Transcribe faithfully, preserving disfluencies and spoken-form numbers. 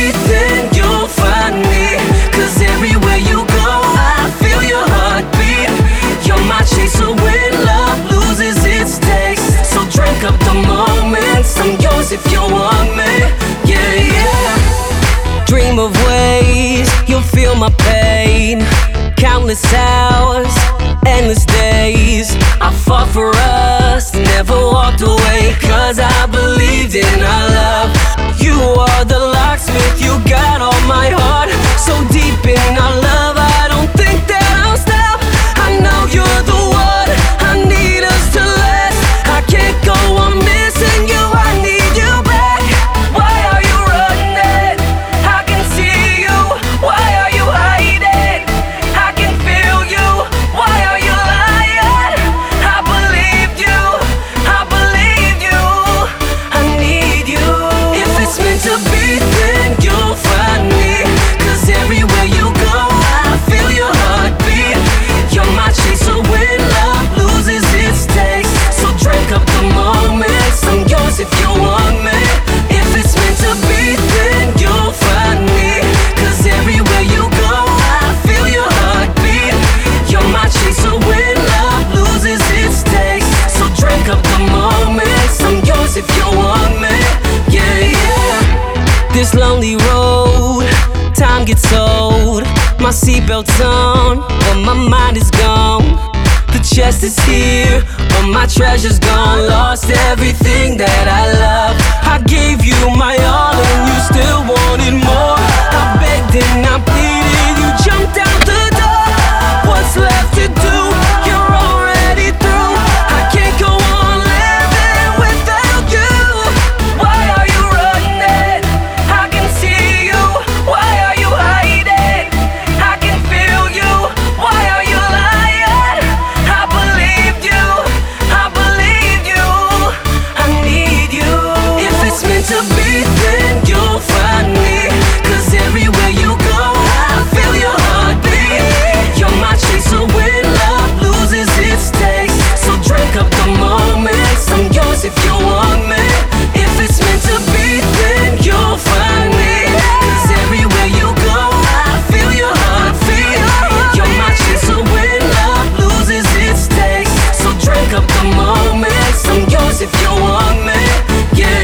be, then you'll find me. Cause everywhere you go, I feel your heartbeat. You're my chaser when love loses its taste. So drink up the moments, I'm yours if you want me. Yeah, yeah. Dream of ways you'll feel my pain. Countless hours, endless days, I fought for us, never walked away. Cause I believed in our love. You are the locksmith, you got all my heart. So deep in our love, I don't think that I'll stop. I know you're the one, I need us to last. I can't go on missing you, I need you back. Why are you running? I can see you. Why are you hiding? I can feel you. Why are you lying? I believed you, I believed you. I need you. If it's meant to be, then you'll find me. Cause everywhere you go, I feel your heartbeat. You're my chaser when love loses its taste. So drink up the moments, I'm yours if you want me. If it's meant to be, then you'll find me. Cause everywhere you go, I feel your heartbeat. You're my chaser when love loses its taste. So drink up the moments, I'm yours if you want me. Yeah, yeah. This lonely road, time gets old. My seatbelt's on, but my mind is gone. The chest is here, but my treasure's gone. Lost everything that I love. I gave you my all and you still wanted more. I begged and I pleaded, you jumped out the door. What's left to do? You're already through. I can't go on living without you. Why are you running? I can see you. Why are you hiding? I can feel you. Why are you lying? I believed you, I believed you. I need you. If it's meant to be, then you'll find